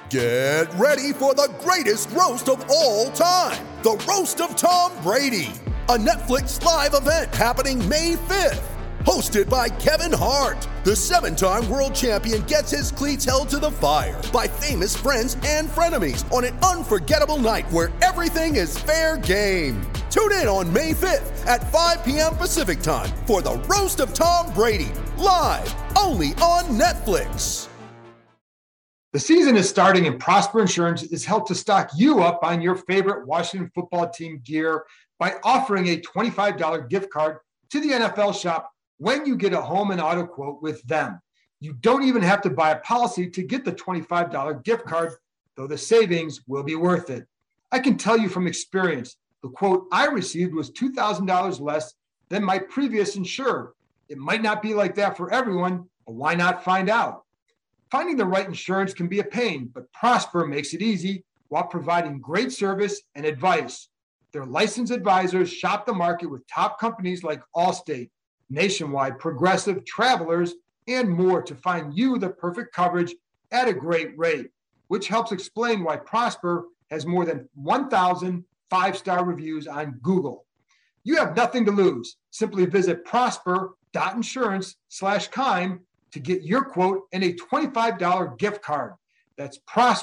Get ready for the greatest roast of all time, the Roast of Tom Brady, a Netflix live event happening May 5th. Hosted by Kevin Hart, the 7-time world champion gets his cleats held to the fire by famous friends and frenemies on an unforgettable night where everything is fair game. Tune in on May 5th at 5 p.m. Pacific time for the Roast of Tom Brady, live only on Netflix. The season is starting and Prosper Insurance is helped to stock you up on your favorite Washington football team gear by offering a $25 gift card to the NFL shop when you get a home and auto quote with them. You don't even have to buy a policy to get the $25 gift card, though the savings will be worth it. I can tell you from experience, the quote I received was $2,000 less than my previous insurer. It might not be like that for everyone, but why not find out? Finding the right insurance can be a pain, but Prosper makes it easy while providing great service and advice. Their licensed advisors shop the market with top companies like Allstate, Nationwide, Progressive, Travelers, and more to find you the perfect coverage at a great rate, which helps explain why Prosper has more than 1,000 5-star reviews on Google. You have nothing to lose. Simply visit prosper.insurance/Keim to get your quote and a $25 gift card. That's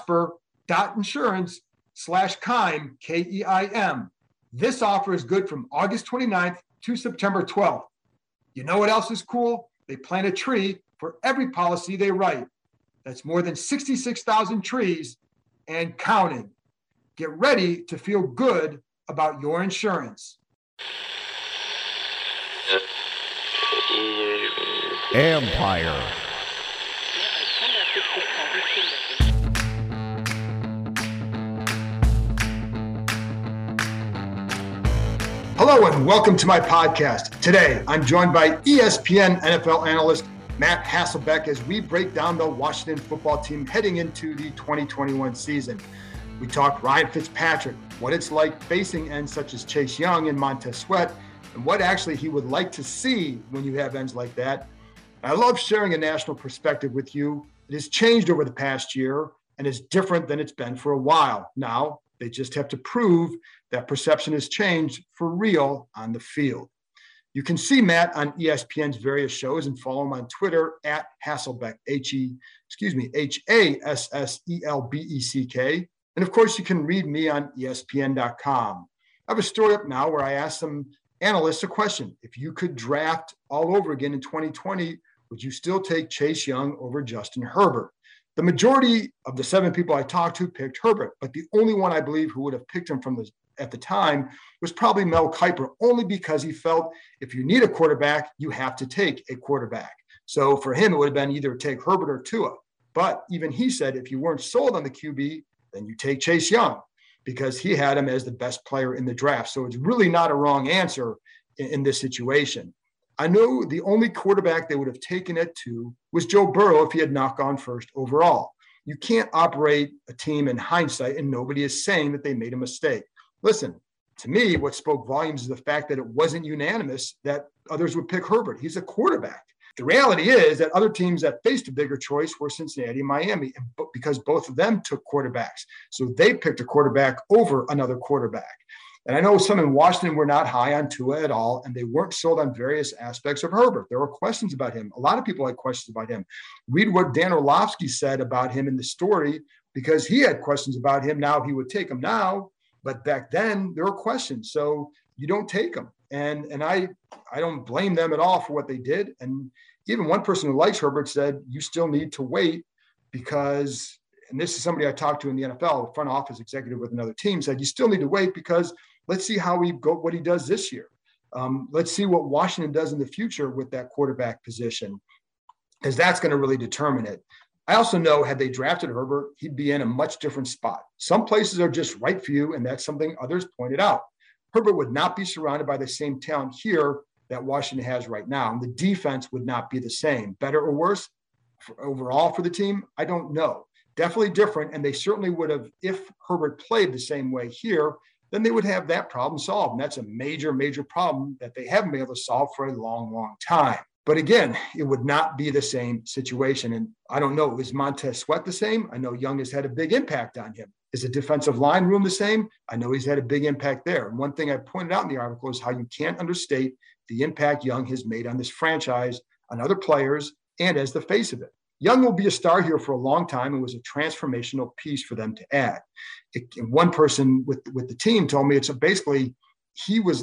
prosper.insurance/Keim, Keim. This offer is good from August 29th to September 12th. You know what else is cool? They plant a tree for every policy they write. That's more than 66,000 trees and counting. Get ready to feel good about your insurance. Empire. Hello and welcome to my podcast. Today, I'm joined by ESPN NFL analyst Matt Hasselbeck as we break down the Washington football team heading into the 2021 season. We talk Ryan Fitzpatrick, what it's like facing ends such as Chase Young and Montez Sweat, and what actually he would like to see when you have ends like that. I love sharing a national perspective with you. It has changed over the past year and is different than it's been for a while. Now, they just have to prove that perception has changed for real on the field. You can see Matt on ESPN's various shows and follow him on Twitter at Hasselbeck, Hasselsbeck. And of course, you can read me on ESPN.com. I have a story up now where I asked some analysts a question. If you could draft all over again in 2020, would you still take Chase Young over Justin Herbert? The majority of the 7 people I talked to picked Herbert, but the only one I believe who would have picked him at the time was probably Mel Kiper, only because he felt if you need a quarterback, you have to take a quarterback. So for him, it would have been either take Herbert or Tua. But even he said if you weren't sold on the QB, then you take Chase Young because he had him as the best player in the draft. So it's really not a wrong answer in this situation. I know the only quarterback they would have taken it to was Joe Burrow if he had not gone first overall. You can't operate a team in hindsight, and nobody is saying that they made a mistake. Listen, to me, what spoke volumes is the fact that it wasn't unanimous that others would pick Herbert. He's a quarterback. The reality is that other teams that faced a bigger choice were Cincinnati and Miami, because both of them took quarterbacks. So they picked a quarterback over another quarterback. And I know some in Washington were not high on Tua at all, and they weren't sold on various aspects of Herbert. There were questions about him. A lot of people had questions about him. Read what Dan Orlovsky said about him in the story, because he had questions about him. Now he would take him now, but back then there were questions. So you don't take him. And I don't blame them at all for what they did. And even one person who likes Herbert said, you still need to wait because, and this is somebody I talked to in the NFL, a front office executive with another team, said, you still need to wait because let's see what he does this year. Let's see what Washington does in the future with that quarterback position, because that's going to really determine it. I also know had they drafted Herbert, he'd be in a much different spot. Some places are just right for you, and that's something others pointed out. Herbert would not be surrounded by the same talent here that Washington has right now. And the defense would not be the same. Better or worse overall for the team? I don't know. Definitely different. And they certainly would have, if Herbert played the same way here, then they would have that problem solved. And that's a major, major problem that they haven't been able to solve for a long, long time. But again, it would not be the same situation. And I don't know, is Montez Sweat the same? I know Young has had a big impact on him. Is the defensive line room the same? I know he's had a big impact there. And one thing I pointed out in the article is how you can't understate the impact Young has made on this franchise, on other players, and as the face of it. Young will be a star here for a long time and was a transformational piece for them to add. One person with the team told me it's basically he was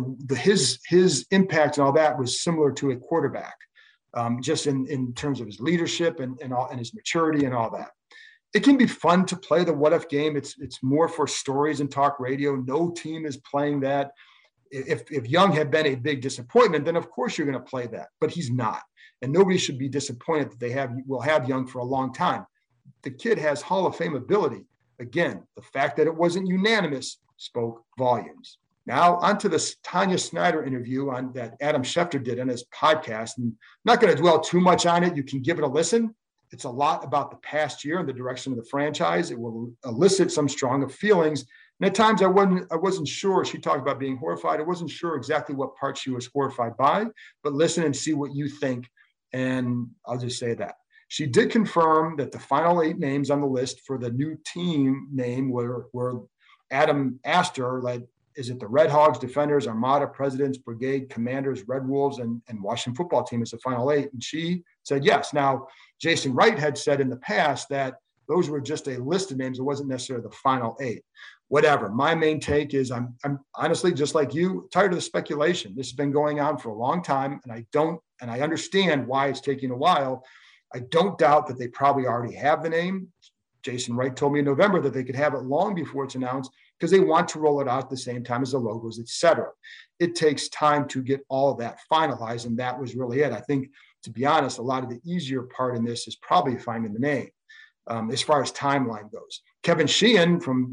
his impact and all that was similar to a quarterback, just in terms of his leadership and his maturity and all that. It can be fun to play the what if game. It's more for stories and talk radio. No team is playing that. If Young had been a big disappointment, then of course you're going to play that, but he's not. And nobody should be disappointed that will have Young for a long time. The kid has Hall of Fame ability. Again, the fact that it wasn't unanimous spoke volumes. Now onto the Tanya Snyder interview that Adam Schefter did on his podcast. And I'm not going to dwell too much on it. You can give it a listen. It's a lot about the past year and the direction of the franchise. It will elicit some stronger feelings. And at times I wasn't sure. She talked about being horrified. I wasn't sure exactly what part she was horrified by, but listen and see what you think. And I'll just say that. She did confirm that the final 8 names on the list for the new team name were Adam asked her, like, is it the Red Hogs, Defenders, Armada, Presidents, Brigade, Commanders, Red Wolves, and Washington Football Team as the final 8? And she said yes. Now, Jason Wright had said in the past that those were just a list of names. It wasn't necessarily the final 8. Whatever. My main take is I'm honestly, just like you, tired of the speculation. This has been going on for a long time, and I understand why it's taking a while. I don't doubt that they probably already have the name. Jason Wright told me in November that they could have it long before it's announced because they want to roll it out at the same time as the logos, et cetera. It takes time to get all of that finalized, and that was really it. I think, to be honest, a lot of the easier part in this is probably finding the name as far as timeline goes. Kevin Sheehan from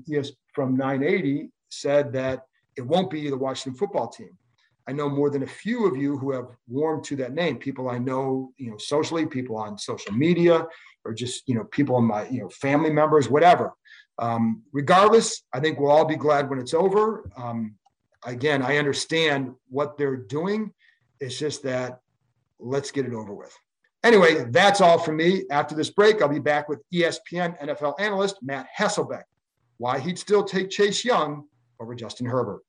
980 said that it won't be the Washington Football Team. I know more than a few of you who have warmed to that name. People I know, socially, people on social media, or just, people in my, family members, whatever. Regardless, I think we'll all be glad when it's over. Again, I understand what they're doing. It's just that let's get it over with. Anyway, that's all from me. After this break, I'll be back with ESPN NFL analyst Matt Hasselbeck. Why he'd still take Chase Young over Justin Herbert.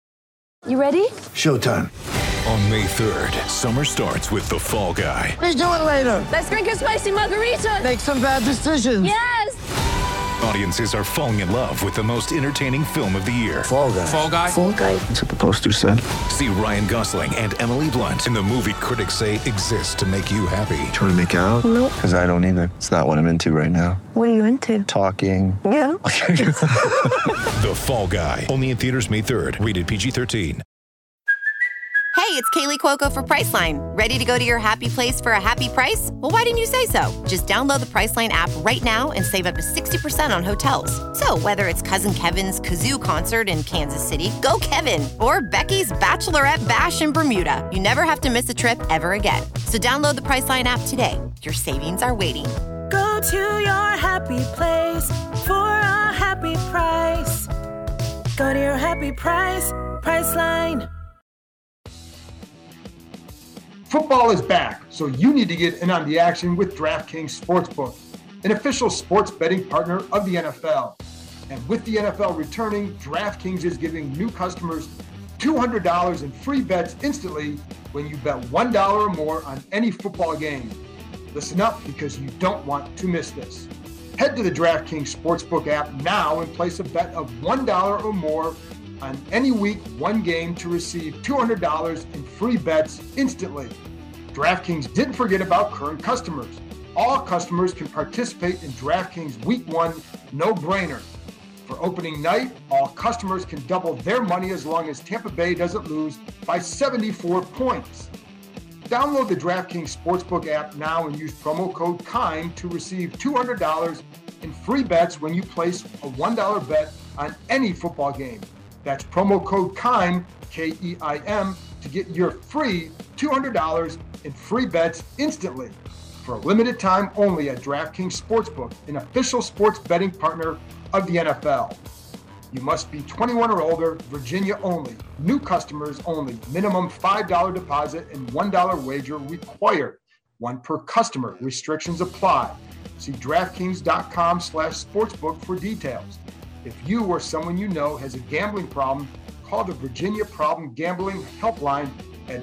You ready? Showtime. On May 3rd, summer starts with The Fall Guy. Let's do it later. Let's drink a spicy margarita. Make some bad decisions. Yes! Audiences are falling in love with the most entertaining film of the year. Fall Guy. Fall Guy? Fall Guy. That's what the poster said. See Ryan Gosling and Emily Blunt in the movie critics say exists to make you happy. Trying to make it out? Nope. Because I don't either. It's not what I'm into right now. What are you into? Talking. Yeah. The Fall Guy. Only in theaters May 3rd. Rated PG-13. Hey, it's Kaylee Cuoco for Priceline. Ready to go to your happy place for a happy price? Well, why didn't you say so? Just download the Priceline app right now and save up to 60% on hotels. So whether it's Cousin Kevin's Kazoo Concert in Kansas City, go Kevin, or Becky's Bachelorette Bash in Bermuda, you never have to miss a trip ever again. So download the Priceline app today. Your savings are waiting. Go to your happy place for a happy price. Go to your happy price, Priceline. Football is back, so you need to get in on the action with DraftKings Sportsbook, an official sports betting partner of the NFL. And with the NFL returning, DraftKings is giving new customers $200 in free bets instantly when you bet $1 or more on any football game. Listen up, because you don't want to miss this. Head to the DraftKings Sportsbook app now and place a bet of $1 or more on any week one game to receive $200 in free bets instantly. DraftKings didn't forget about current customers. All customers can participate in DraftKings Week 1 no-brainer. For opening night, all customers can double their money as long as Tampa Bay doesn't lose by 74 points. Download the DraftKings Sportsbook app now and use promo code KIND to receive $200 in free bets when you place a $1 bet on any football game. That's promo code KIND, K-E-I-M, to get your free $200 in free bets instantly. For a limited time only at DraftKings Sportsbook, an official sports betting partner of the NFL. You must be 21 or older, Virginia only. New customers only. Minimum $5 deposit and $1 wager required. One per customer. Restrictions apply. See DraftKings.com/sportsbook for details. If you or someone you know has a gambling problem, call the Virginia Problem Gambling Helpline at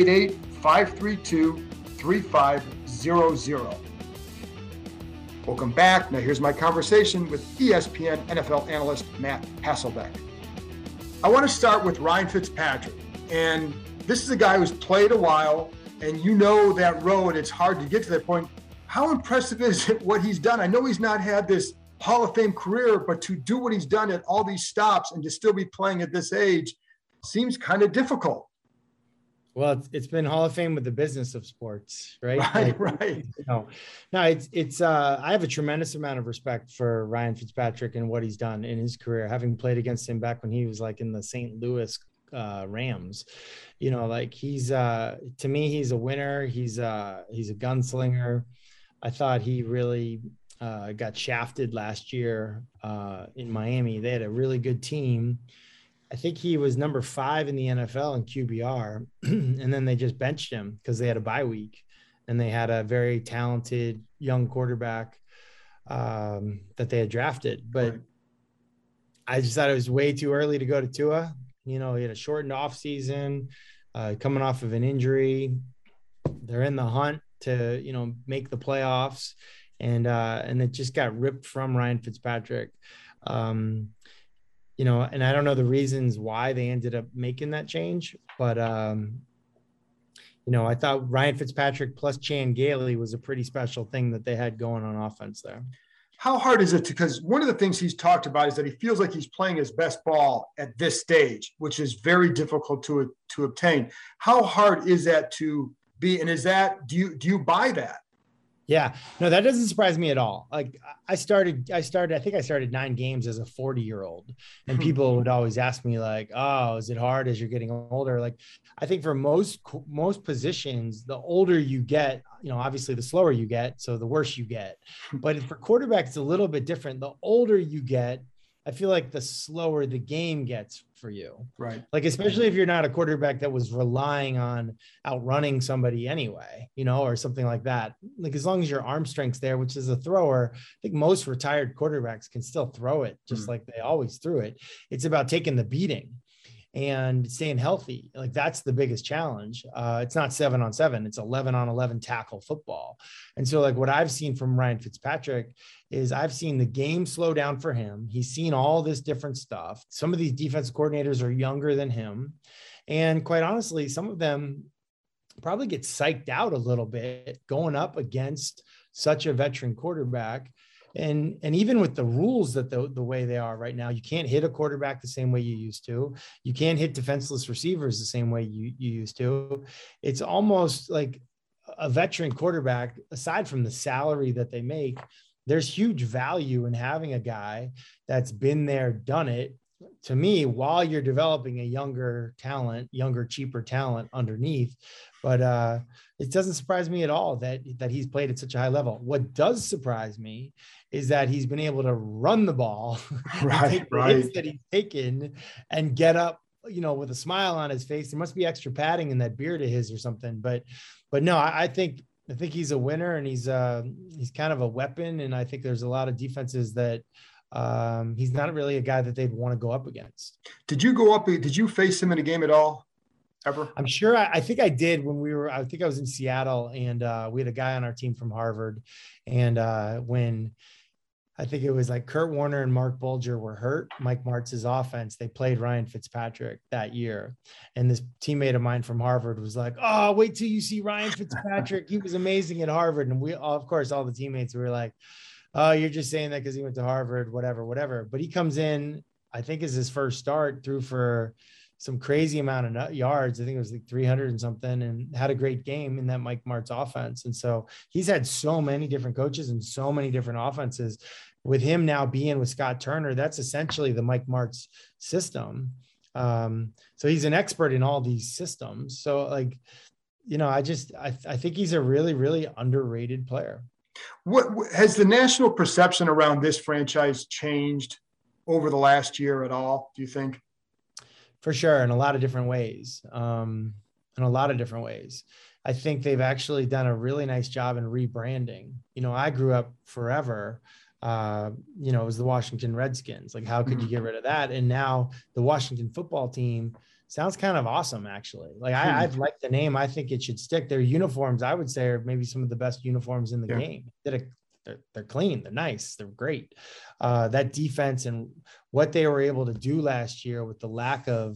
888-532-3500. Welcome back. Now here's my conversation with ESPN NFL analyst Matt Hasselbeck. I want to start with Ryan Fitzpatrick. And this is a guy who's played a while, and you know that road, it's hard to get to that point. How impressive is it what he's done? I know he's not had this Hall of Fame career, but to do what he's done at all these stops and to still be playing at this age seems kind of difficult. Well, it's been Hall of Fame with the business of sports, right? Right. No, it's I have a tremendous amount of respect for Ryan Fitzpatrick and what he's done in his career, having played against him back when he was like in the St. Louis Rams. Like he's to me, he's a winner. He's a gunslinger. I thought he really got shafted last year in Miami. They had a really good team. I think he was number 5 in the NFL in QBR, and then they just benched him because they had a bye week, and they had a very talented young quarterback that they had drafted. But I just thought it was way too early to go to Tua. He had a shortened off season, coming off of an injury. They're in the hunt to, make the playoffs, and it just got ripped from Ryan Fitzpatrick. And I don't know the reasons why they ended up making that change, but, I thought Ryan Fitzpatrick plus Chan Gailey was a pretty special thing that they had going on offense there. How hard is it because one of the things he's talked about is that he feels like he's playing his best ball at this stage, which is very difficult to obtain. How hard is that to be? And is that, do you buy that? Yeah, no, that doesn't surprise me at all. Like I think I started 9 games as a 40-year-old, and people would always ask me like, oh, is it hard as you're getting older? Like, I think for most positions, the older you get, obviously the slower you get, so the worse you get. But for quarterbacks, it's a little bit different. The older you get, I feel like the slower the game gets for you. Right. Like, especially if you're not a quarterback that was relying on outrunning somebody anyway, or something like that. Like, as long as your arm strength's there, which is a thrower, I think most retired quarterbacks can still throw it just like they always threw it. It's about taking the beating and staying healthy. Like, that's the biggest challenge. It's not 7-on-7, it's 11-on-11 tackle football. And so like what I've seen from Ryan Fitzpatrick is I've seen the game slow down for him. He's seen all this different stuff. Some of these defensive coordinators are younger than him. And quite honestly, some of them probably get psyched out a little bit going up against such a veteran quarterback. And even with the rules that the way they are right now, you can't hit a quarterback the same way you used to. You can't hit defenseless receivers the same way you used to. It's almost like a veteran quarterback, aside from the salary that they make, there's huge value in having a guy that's been there, done it, to me, while you're developing a younger, cheaper talent underneath. But it doesn't surprise me at all that he's played at such a high level. What does surprise me is that he's been able to run the ball, take the hits that he's taken, and get up, with a smile on his face. There must be extra padding in that beard of his or something. But no, I think he's a winner, and he's kind of a weapon. And I think there's a lot of defenses that he's not really a guy that they'd want to go up against. Did you face him in a game at all? Ever? I'm sure. I think I did I think I was in Seattle, and we had a guy on our team from Harvard. And when I think it was like Kurt Warner and Mark Bulger were hurt, Mike Martz's offense, they played Ryan Fitzpatrick that year. And this teammate of mine from Harvard was like, oh, wait till you see Ryan Fitzpatrick. He was amazing at Harvard. And we, of course, all the teammates were like, oh, you're just saying that because he went to Harvard, whatever. But he comes in, I think is his first start, threw for some crazy amount of yards. I think it was like 300 and something, and had a great game in that Mike Martz offense. And so he's had so many different coaches and so many different offenses. With him now being with Scott Turner, that's essentially the Mike Martz system. So he's an expert in all these systems. So like, I think he's a really, really underrated player. What has the national perception around this franchise changed over the last year at all, do you think? For sure, in a lot of different ways. I think they've actually done a really nice job in rebranding. I grew up forever. It was the Washington Redskins. Like, how could you get rid of that? And now the Washington football team sounds kind of awesome, actually. Like, I like the name. I think it should stick. Their uniforms, I would say, are maybe some of the best uniforms in the game. They're clean. They're nice. They're great. That defense and what they were able to do last year with the lack of,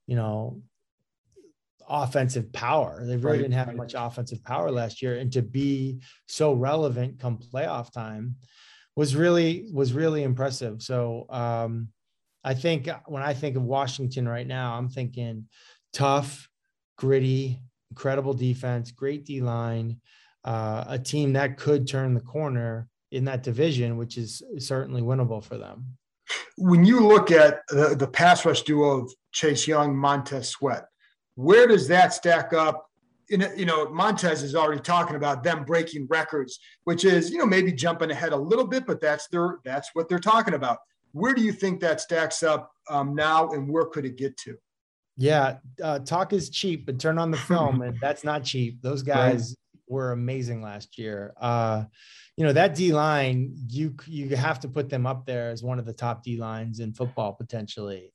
offensive power. They really didn't have much offensive power last year. And to be so relevant come playoff time was really impressive. So I think when I think of Washington right now, I'm thinking tough, gritty, incredible defense, great D-line, a team that could turn the corner in that division, which is certainly winnable for them. When you look at the pass rush duo of Chase Young, Montez Sweat, where does that stack up? Montez is already talking about them breaking records, which is, maybe jumping ahead a little bit, but that's what they're talking about. Where do you think that stacks up now, and where could it get to? Yeah, talk is cheap, but turn on the film, and that's not cheap. Those guys were amazing last year. That D line, you have to put them up there as one of the top D lines in football potentially.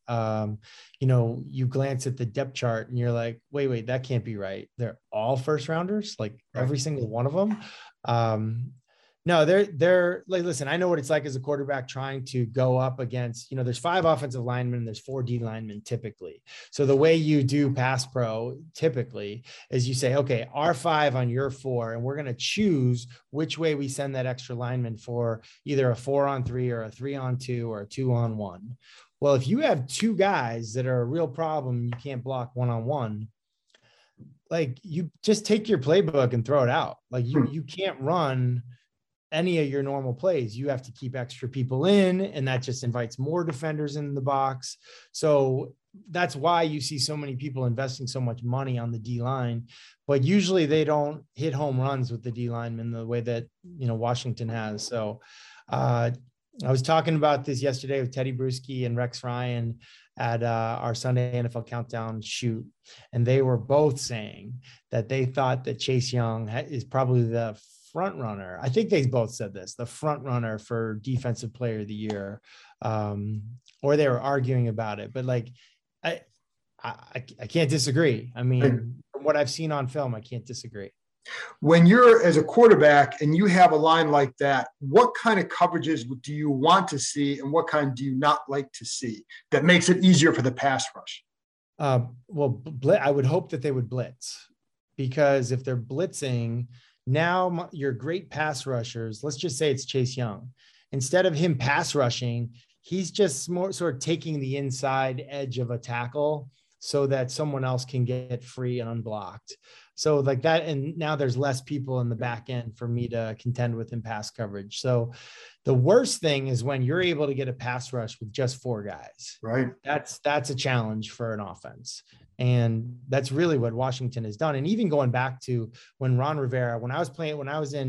You glance at the depth chart and you're like, wait, that can't be right. They're all first rounders, like every single one of them. No, they're like, listen, I know what it's like as a quarterback trying to go up against, there's 5 offensive linemen, there's 4 D linemen typically. So the way you do pass pro typically is you say, okay, our 5 on your 4, and we're going to choose which way we send that extra lineman for either a 4-on-3 or a 3-on-2 or a 2-on-1. Well, if you have 2 guys that are a real problem, you can't block 1-on-1. Like, you just take your playbook and throw it out. Like you can't run any of your normal plays. You have to keep extra people in, and that just invites more defenders in the box. So that's why you see so many people investing so much money on the D line, but usually they don't hit home runs with the D linemen the way that, Washington has. So I was talking about this yesterday with Teddy Bruschi and Rex Ryan at our Sunday NFL Countdown shoot. And they were both saying that they thought that Chase Young is probably the front runner. I think they both said this, the front runner for defensive player of the year, or they were arguing about it, but like, I can't disagree. I mean, from what I've seen on film, I can't disagree. When you're as a quarterback and you have a line like that, what kind of coverages do you want to see, and what kind do you not like to see that makes it easier for the pass rush? Well, I would hope that they would blitz, because if they're blitzing, now your great pass rushers, let's just say it's Chase Young. Instead of him pass rushing, he's just more sort of taking the inside edge of a tackle so that someone else can get free and unblocked. So like that, and now there's less people in the back end for me to contend with in pass coverage. So the worst thing is when you're able to get a pass rush with just 4 guys. Right. That's a challenge for an offense. And that's really what Washington has done. And even going back to when Ron Rivera, when I was playing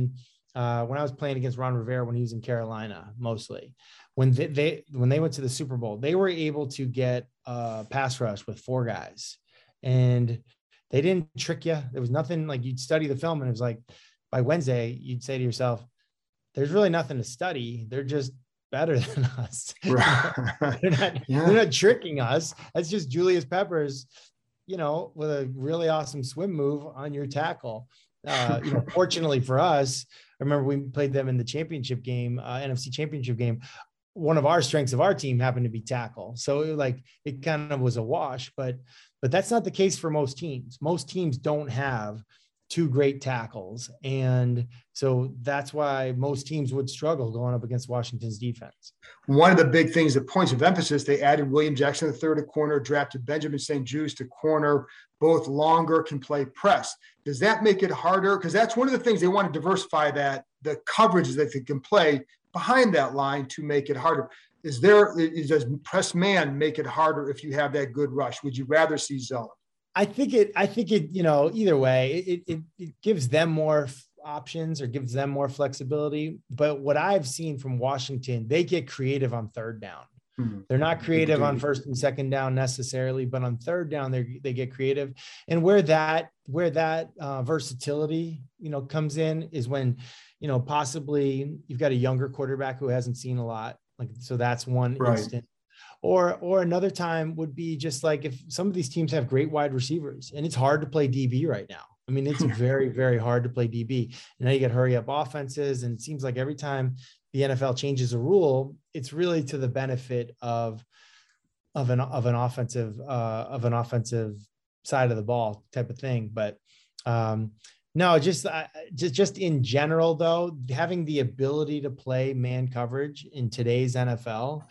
against Ron Rivera, when he was in Carolina, mostly when they went to the Super Bowl, they were able to get a pass rush with 4 guys, and they didn't trick you. There was nothing, like, you'd study the film and it was like, by Wednesday, you'd say to yourself, there's really nothing to study. They're just better than us. Right. They're not tricking us. That's just Julius Peppers, with a really awesome swim move on your tackle. Fortunately for us, I remember we played them in the championship game, NFC championship game. One of our strengths of our team happened to be tackle. So it kind of was a wash, but that's not the case for most teams. Most teams don't have 2 great tackles. And so that's why most teams would struggle going up against Washington's defense. One of the big things, the points of emphasis, they added William Jackson III to corner, drafted Benjamin St. Juste to corner, both longer, can play press. Does that make it harder? Because that's one of the things they want to diversify, that the coverages that they can play behind that line to make it harder. Does press man make it harder if you have that good rush? Would you rather see zone? I think it, either way, it gives them more options or gives them more flexibility. But what I've seen from Washington, they get creative on third down. They're not creative on first and second down necessarily, but on third down, they get creative. And where that versatility, comes in is when, possibly you've got a younger quarterback who hasn't seen a lot. So that's one instant. Or another time would be just like if some of these teams have great wide receivers and it's hard to play DB right now. I mean, it's very, very hard to play DB. And now you get hurry up offenses. And it seems like every time the NFL changes a rule, it's really to the benefit of an offensive side of the ball type of thing. But no, just in general, though, having the ability to play man coverage in today's NFL,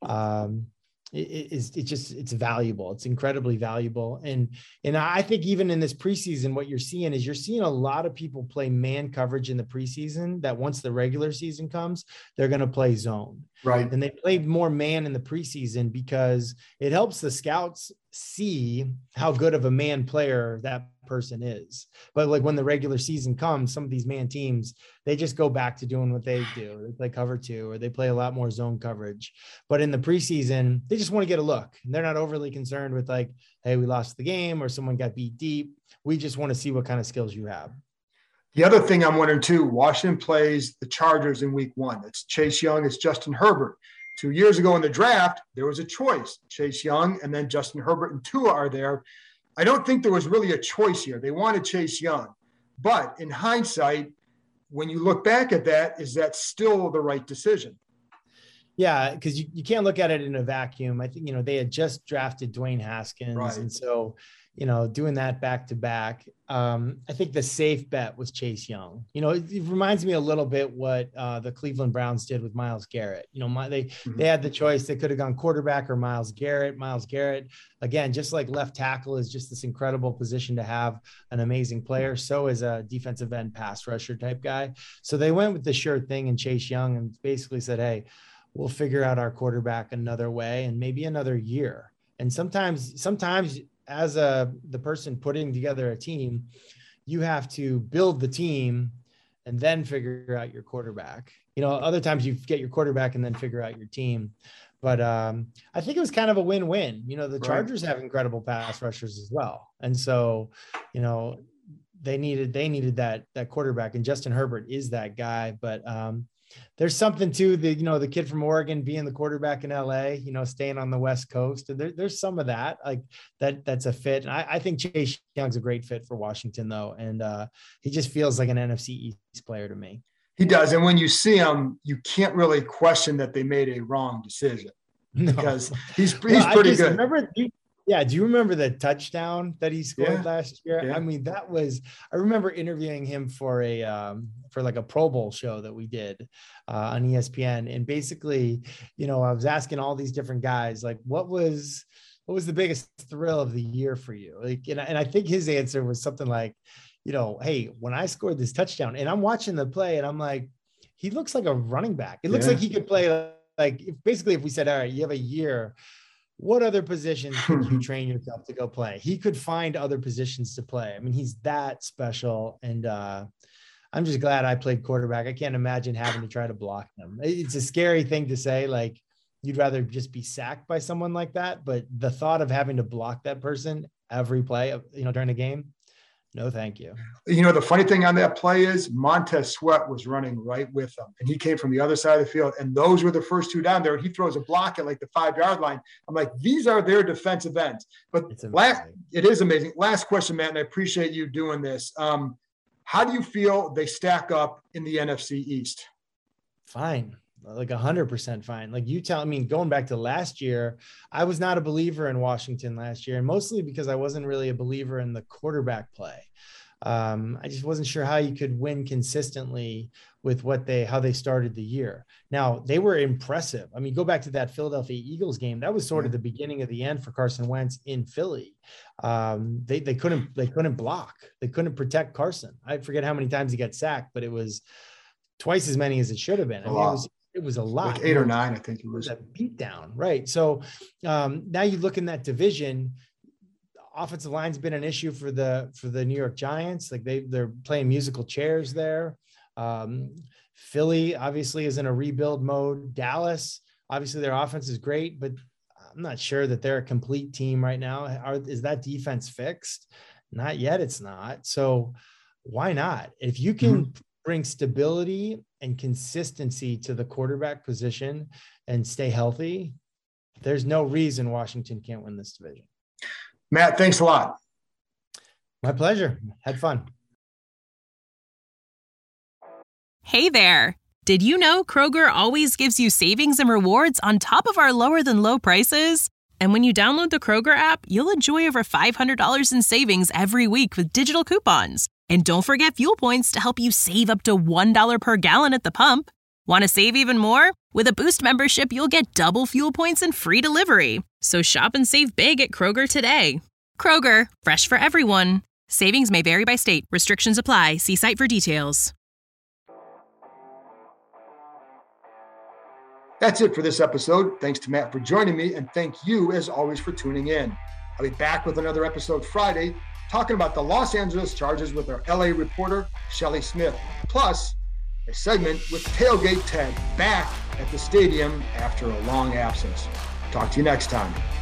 it's valuable. It's incredibly valuable. And I think even in this preseason, what you're seeing a lot of people play man coverage in the preseason that once the regular season comes, they're going to play zone. Right. And they play more man in the preseason because it helps the scouts see how good of a man player that person is. But like when the regular season comes, some of these man teams, they just go back to doing what they do. They play cover two, or they play a lot more zone coverage. But in the preseason, they just want to get a look. And they're not overly concerned with like, hey, we lost the game or someone got beat deep. We just want to see what kind of skills you have. The other thing I'm wondering too, Washington plays the Chargers in week 1. It's Chase Young, it's Justin Herbert. 2 years ago in the draft, there was a choice, Chase Young, and then Justin Herbert and Tua are there. I don't think there was really a choice here. They wanted Chase Young. But in hindsight, when you look back at that, is that still the right decision? Yeah, because you can't look at it in a vacuum. I think, they had just drafted Dwayne Haskins. Right. And so, doing that back to back, I think the safe bet was Chase Young. It reminds me a little bit what the Cleveland Browns did with Myles Garrett. They had the choice. They could have gone quarterback or Myles Garrett. Myles Garrett, again, just like left tackle is just this incredible position to have an amazing player. So is a defensive end pass rusher type guy. So they went with the sure thing in Chase Young and basically said, hey, we'll figure out our quarterback another way and maybe another year. And sometimes as the person putting together a team, you have to build the team and then figure out your quarterback. Other times you get your quarterback and then figure out your team. But I think it was kind of a win-win. The Chargers have incredible pass rushers as well. And so, they needed that quarterback, and Justin Herbert is that guy. But there's something to the kid from Oregon being the quarterback in LA, staying on the West Coast. And there's some of that, like that's a fit. And I think Chase Young's a great fit for Washington though. And he just feels like an NFC East player to me. He does. And when you see him, you can't really question that they made a wrong decision because he's pretty good. Do you remember the touchdown that he scored last year? Yeah. I mean, I remember interviewing him for like a Pro Bowl show that we did on ESPN. And basically, I was asking all these different guys, like, what was the biggest thrill of the year for you? Like, and I think his answer was something like, hey, when I scored this touchdown and I'm watching the play and I'm like, he looks like a running back. It looks like he could play basically if we said, all right, you have a year, what other positions could you train yourself to go play? He could find other positions to play. I mean, he's that special. And I'm just glad I played quarterback. I can't imagine having to try to block him. It's a scary thing to say, like you'd rather just be sacked by someone like that. But the thought of having to block that person every play, during a game, no, thank you. The funny thing on that play is Montez Sweat was running right with them, and he came from the other side of the field, and those were the first two down there, and he throws a block at like the 5-yard line. I'm like, these are their defensive ends. But it is amazing. Last question, Matt, and I appreciate you doing this. How do you feel they stack up in the NFC East? Fine. Like 100% fine. Like going back to last year, I was not a believer in Washington last year, and mostly because I wasn't really a believer in the quarterback play. I just wasn't sure how you could win consistently with how they started the year. Now they were impressive. I mean, go back to that Philadelphia Eagles game. That was sort of the beginning of the end for Carson Wentz in Philly. They couldn't block. They couldn't protect Carson. I forget how many times he got sacked, but it was twice as many as it should have been. I mean, it was a lot. Like 8 or 9, I think it was. A beat down, right? So now you look in that division. Offensive line's been an issue for the New York Giants. Like they're playing musical chairs there. Philly obviously is in a rebuild mode. Dallas, Obviously, their offense is great, but I'm not sure that they're a complete team right now. Is that defense fixed? Not yet. It's not. So why not? If you can bring stability and consistency to the quarterback position and stay healthy, there's no reason Washington can't win this division. Matt, thanks a lot. My pleasure. Had fun. Hey there. Did you know Kroger always gives you savings and rewards on top of our lower than low prices? And when you download the Kroger app, you'll enjoy over $500 in savings every week with digital coupons. And don't forget fuel points to help you save up to $1 per gallon at the pump. Want to save even more? With a Boost membership, you'll get double fuel points and free delivery. So shop and save big at Kroger today. Kroger, fresh for everyone. Savings may vary by state. Restrictions apply. See site for details. That's it for this episode. Thanks to Matt for joining me, and thank you, as always, for tuning in. I'll be back with another episode Friday, talking about the Los Angeles Chargers with our LA reporter, Shelly Smith, plus a segment with Tailgate Ted back at the stadium after a long absence. Talk to you next time.